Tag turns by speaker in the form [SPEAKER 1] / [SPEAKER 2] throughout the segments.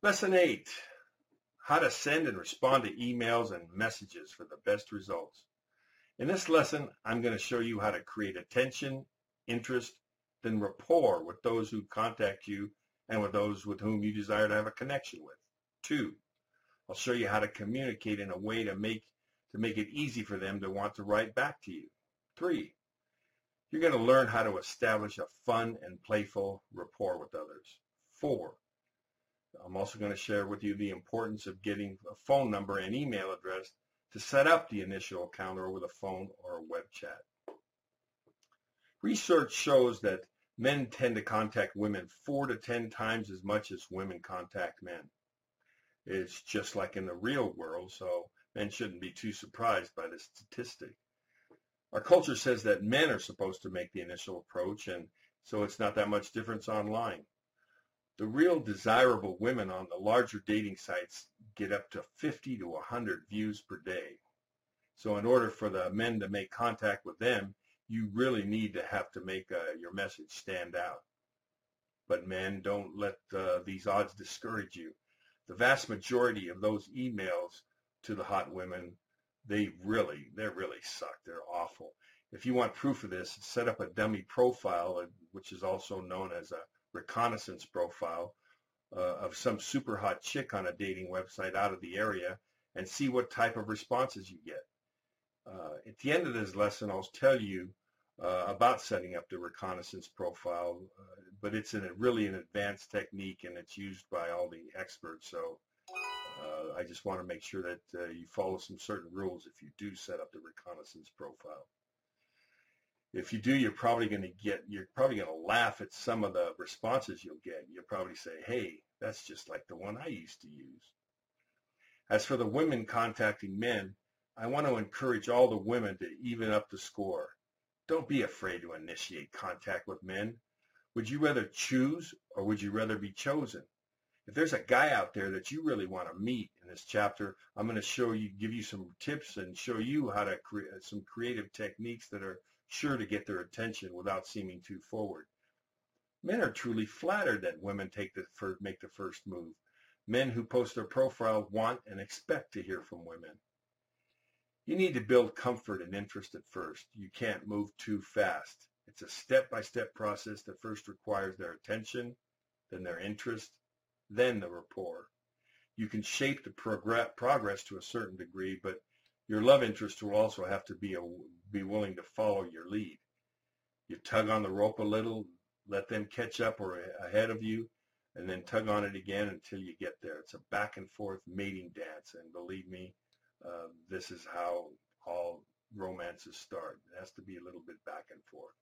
[SPEAKER 1] Lesson 8, how to send and respond to emails and messages for the best results. In this lesson, I'm going to show you how to create attention, interest, then rapport with those who contact you and with those with whom you desire to have a connection with. 2, I'll show you how to communicate in a way to make it easy for them to want to write back to you. 3, you're going to learn how to establish a fun and playful rapport with others. 4, I'm also going to share with you the importance of getting a phone number and email address to set up the initial encounter over the phone or a web chat. Research shows that men tend to contact women 4 to 10 times as much as women contact men. It's just like in the real world, so men shouldn't be too surprised by this statistic. Our culture says that men are supposed to make the initial approach, and so it's not that much difference online. The real desirable women on the larger dating sites get up to 50 to 100 views per day. So in order for the men to make contact with them, you really need to have to make your message stand out. But men, don't let these odds discourage you. The vast majority of those emails to the hot women, they really suck. They're awful. If you want proof of this, set up a dummy profile, which is also known as a reconnaissance profile, of some super hot chick on a dating website out of the area, and see what type of responses you get. At the end of this lesson, I'll tell you about setting up the reconnaissance profile, but it's really an advanced technique, and it's used by all the experts. So I just want to make sure that you follow some certain rules if you do set up the reconnaissance profile. If you do, you're probably going to laugh at some of the responses you'll get. You'll probably say, hey, that's just like the one I used to use. As for the women contacting men, I want to encourage all the women to even up the score. Don't be afraid to initiate contact with men. Would you rather choose, or would you rather be chosen? If there's a guy out there that you really want to meet in this chapter, I'm going to give you some tips and show you how to create some creative techniques that are sure to get their attention without seeming too forward. Men are truly flattered that women make the first move. Men who post their profile want and expect to hear from women. You need to build comfort and interest at first. You can't move too fast. It's a step-by-step process that first requires their attention, then their interest, then the rapport. You can shape the progress to a certain degree, but your love interest will also have to be willing to follow your lead. You tug on the rope a little, let them catch up or ahead of you, and then tug on it again until you get there. It's a back and forth mating dance, and believe me, this is how all romances start. It has to be a little bit back and forth.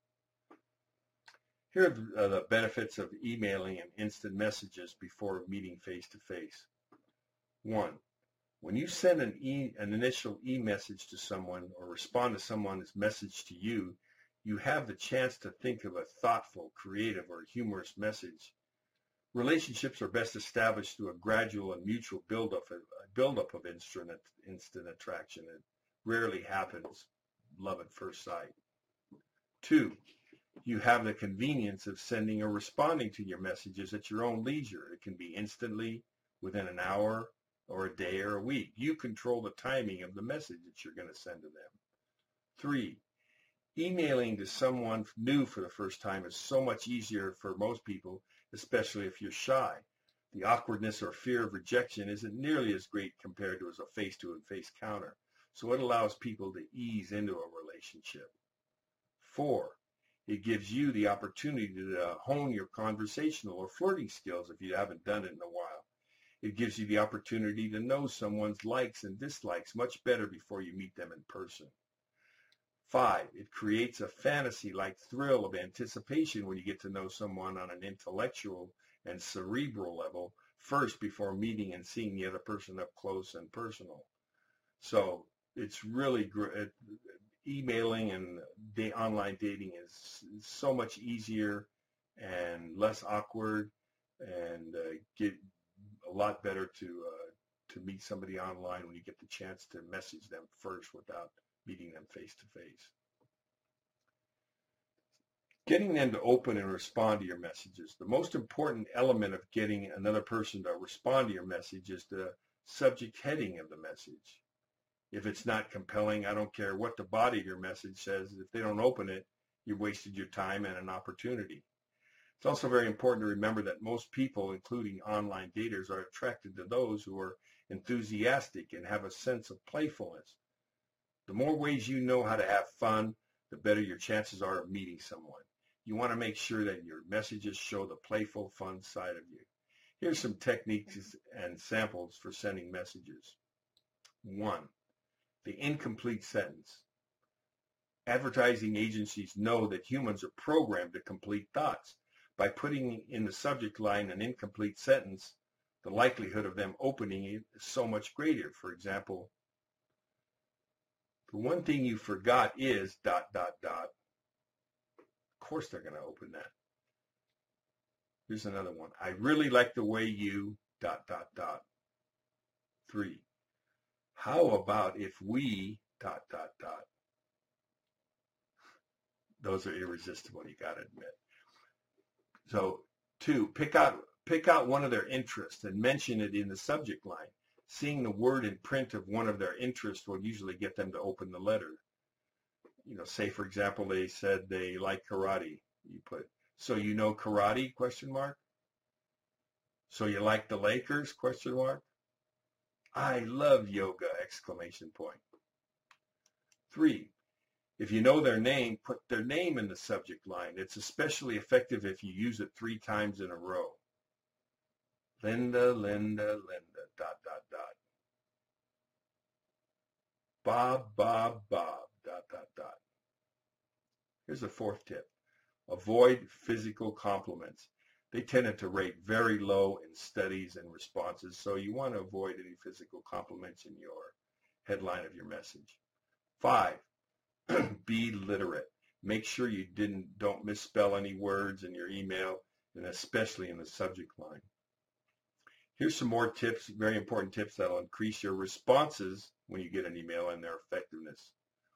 [SPEAKER 1] Here are the benefits of emailing and instant messages before meeting face-to-face. 1. When you send an initial e-message to someone or respond to someone's message to you, you have the chance to think of a thoughtful, creative, or humorous message. Relationships are best established through a gradual and mutual buildup of instant attraction. It rarely happens, love at first sight. 2, you have the convenience of sending or responding to your messages at your own leisure. It can be instantly, within an hour, or a day or a week. You control the timing of the message that you're going to send to them. 3, emailing to someone new for the first time is so much easier for most people, especially if you're shy. The awkwardness or fear of rejection isn't nearly as great compared to as a face-to-face counter, so it allows people to ease into a relationship. 4, it gives you the opportunity to hone your conversational or flirting skills if you haven't done it in a while. It gives you the opportunity to know someone's likes and dislikes much better before you meet them in person. 5, it creates a fantasy-like thrill of anticipation when you get to know someone on an intellectual and cerebral level first before meeting and seeing the other person up close and personal. So it's really great. Emailing and online dating is so much easier and less awkward, and get a lot better to meet somebody online when you get the chance to message them first without meeting them face to face. Getting them to open and respond to your messages. The most important element of getting another person to respond to your message is the subject heading of the message. If it's not compelling, I don't care what the body of your message says. If they don't open it, you've wasted your time and an opportunity. It's also very important to remember that most people, including online daters, are attracted to those who are enthusiastic and have a sense of playfulness. The more ways you know how to have fun, the better your chances are of meeting someone. You want to make sure that your messages show the playful, fun side of you. Here's some techniques and samples for sending messages. 1. The incomplete sentence. Advertising agencies know that humans are programmed to complete thoughts. By putting in the subject line an incomplete sentence, the likelihood of them opening it is so much greater. For example, the one thing you forgot is ... Of course they're going to open that. Here's another one. I really like the way you ... 3. How about if we ... Those are irresistible, you got to admit. So 2, pick out one of their interests and mention it in the subject line. Seeing the word in print of one of their interests will usually get them to open the letter. Say for example, they said they like karate. You put, so you know karate, ? So you like the Lakers, ? I love yoga, ! 3, if you know their name, put their name in the subject line. It's especially effective if you use it 3 times in a row. Linda, Linda, Linda, ... Bob, Bob, Bob, ... Here's a 4th tip. Avoid physical compliments. They tended to rate very low in studies and responses, so you want to avoid any physical compliments in your headline of your message. 5, be literate. Make sure you don't misspell any words in your email, and especially in the subject line. Here's some more tips, very important tips that will increase your responses when you get an email and their effectiveness.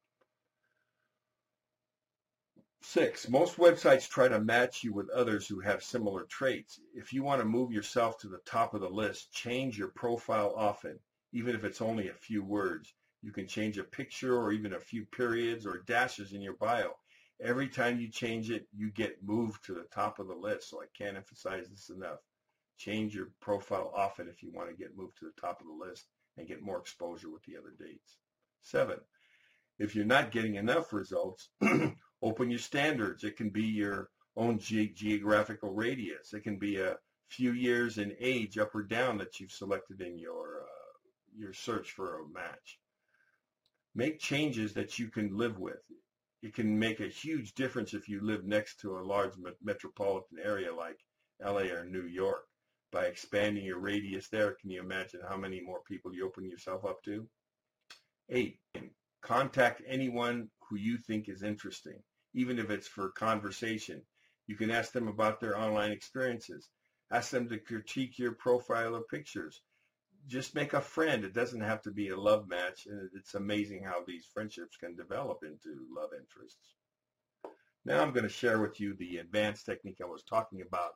[SPEAKER 1] 6, most websites try to match you with others who have similar traits. If you want to move yourself to the top of the list, change your profile often, even if it's only a few words. You can change a picture or even a few periods or dashes in your bio. Every time you change it, you get moved to the top of the list, so I can't emphasize this enough. Change your profile often if you want to get moved to the top of the list and get more exposure with the other dates. 7, if you're not getting enough results, open your standards. It can be your own geographical radius. It can be a few years in age up or down that you've selected in your search for a match. Make changes that you can live with. It can make a huge difference if you live next to a large metropolitan area like LA or New York. By expanding your radius there, can you imagine how many more people you open yourself up to? 8, contact anyone who you think is interesting, even if it's for conversation. You can ask them about their online experiences. Ask them to critique your profile or pictures. Just make a friend. It doesn't have to be a love match, and it's amazing how these friendships can develop into love interests. Now I'm going to share with you the advanced technique I was talking about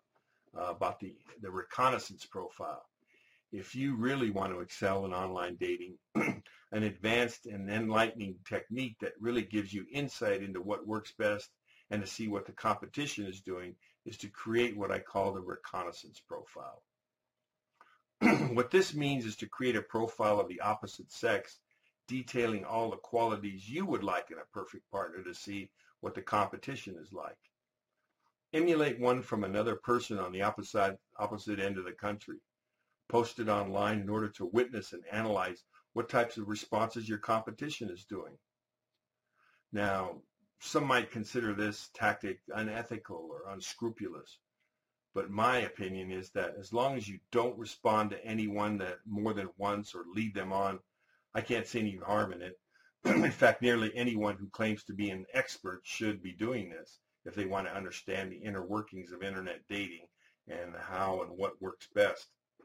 [SPEAKER 1] the reconnaissance profile. If you really want to excel in online dating, an advanced and enlightening technique that really gives you insight into what works best and to see what the competition is doing is to create what I call the reconnaissance profile. What this means is to create a profile of the opposite sex, detailing all the qualities you would like in a perfect partner to see what the competition is like. Emulate one from another person on the opposite end of the country. Post it online in order to witness and analyze what types of responses your competition is doing. Now, some might consider this tactic unethical or unscrupulous, but my opinion is that as long as you don't respond to anyone that more than once or lead them on, I can't see any harm in it. In fact, nearly anyone who claims to be an expert should be doing this if they want to understand the inner workings of internet dating and how and what works best.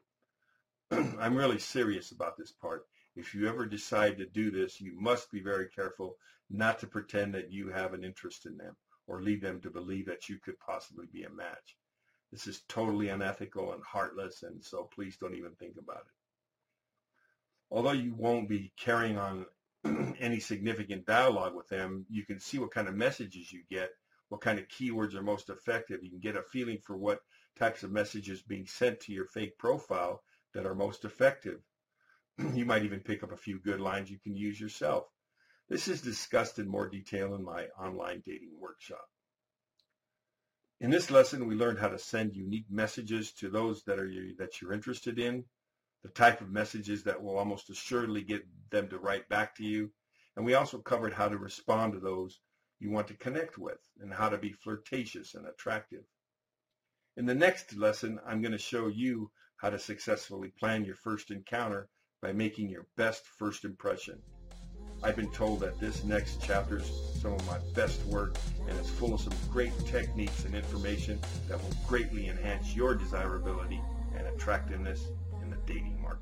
[SPEAKER 1] I'm really serious about this part. If you ever decide to do this, you must be very careful not to pretend that you have an interest in them. or lead them to believe that you could possibly be a match. This is totally unethical and heartless, and so please don't even think about it. Although you won't be carrying on any significant dialogue with them, you can see what kind of messages you get, what kind of keywords are most effective. You can get a feeling for what types of messages being sent to your fake profile that are most effective. You might even pick up a few good lines you can use yourself. This is discussed in more detail in my online dating workshop. In this lesson, we learned how to send unique messages to those that you're interested in, the type of messages that will almost assuredly get them to write back to you. And we also covered how to respond to those you want to connect with and how to be flirtatious and attractive. In the next lesson, I'm going to show you how to successfully plan your first encounter by making your best first impression. I've been told that this next chapter is some of my best work, and it's full of some great techniques and information that will greatly enhance your desirability and attractiveness in the dating market.